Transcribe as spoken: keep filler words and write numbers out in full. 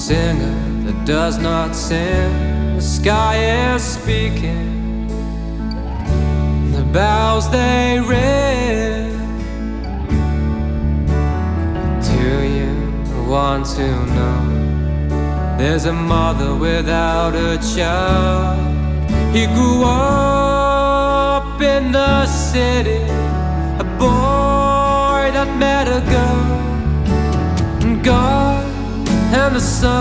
singer that does not sing. The sky is speaking, the bells they ring. Do you want to know? There's a mother without a child. He grew up in the city, a boy that met a girl. And God and the sun